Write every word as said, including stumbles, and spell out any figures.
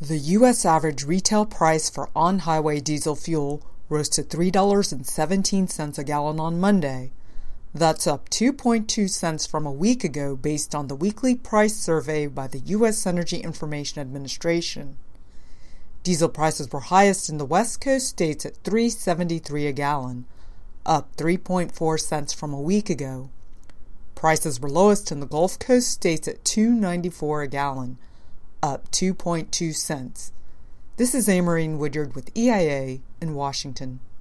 The U S average retail price for on-highway diesel fuel rose to three dollars and seventeen cents a gallon on Monday. That's up two point two cents from a week ago based on the weekly price survey by the U S Energy Information Administration. Diesel prices were highest in the West Coast states at three dollars and seventy-three cents a gallon, up three point four cents from a week ago. Prices were lowest in the Gulf Coast states at two dollars and ninety-four cents a gallon, up two point two cents. This is Amarine Woodyard with E I A in Washington.